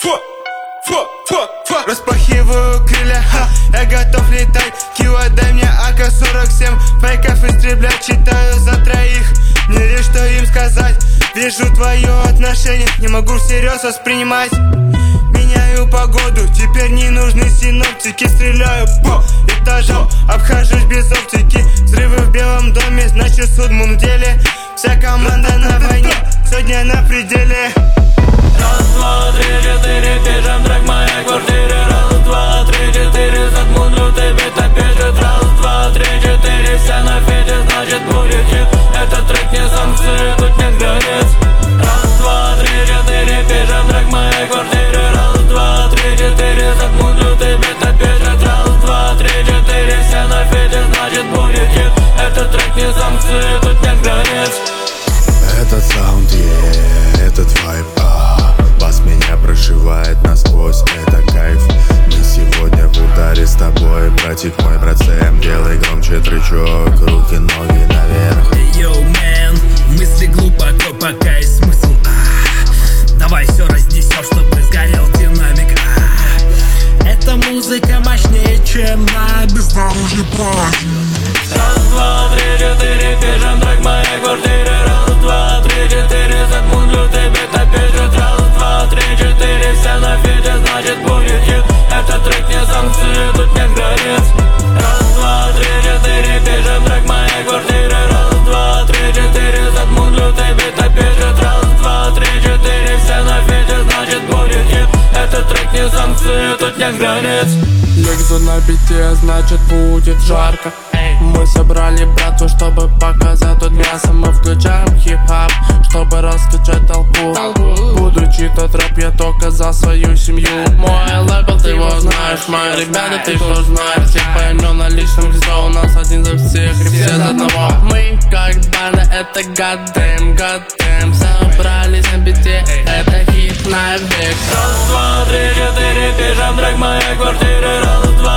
Распахиваю крылья, я готов летать. Кио, дай мне АК-47. Фейков истреблять, читаю за троих. Не веришь, что им сказать. Вижу твое отношение, не могу всерьез воспринимать. Меняю погоду, теперь не нужны синоптики. Стреляю по этажам, обхожусь без оптики. Взрывы в Белом доме, значит суд в моем деле. Вся команда на войне, сегодня на пределе. Раз, два, три, четыре, пишем трек в моей квартире. Раз, два, три, четыре, Задмун лютый бит напишет. Раз, два, три, четыре, все на фите, значит будет хит. Этот трек не санкции, тут нет границ. Раз, два, три, четыре, пишем трек в моей квартире. Раз, два, три, четыре, Задмун лютый бит напишет. Раз, два, три, четыре, все на фите, значит будет хит. Этот трек не санкции, тут нет границ. Этот саунд, этот вайб, бас меня прошивает насквозь, это кайф. Мы сегодня в ударе с тобой, братик мой, брат Сэм. Делай громче трючок, руки, ноги наверх. Йоу, мэн, мысли глубоко, пока есть смысл. Давай все разнесем, чтобы сгорел динамик. Эта музыка мощнее, чем на бездорожье праздник. Раз, два, три, четыре, пишем трек в моей квартире. Раз, два, три, четыре, Задмун лютый бит напишет. Раз, два, три, четыре, все на фите, значит будет хит. Этот трек не санкции, тут нет границ. Раз, два, три, четыре, пишем трек в моей квартире. Раз, два, три, четыре, Задмун лютый бит напишет. Раз, два, три, четыре, все на фите, значит будет хит. Этот трек не санкции, тут нет границ. Легзу на бите, значит будет жарко. Мы собрали братву, чтобы показать тут мясо. Мы включаем хип-хап, чтобы раскачать толпу. Буду читать рэп, я только за свою семью. Мой лейбл, ты его знаешь, мои ребята, ты что знаешь. Всех по имен на личном лицо, у нас один за всех и все за одного. Мы как банда, это goddamn. Собрались на бите, это хит навек. Раз, два, три, четыре, пишем трек в моей квартире. Раз, два,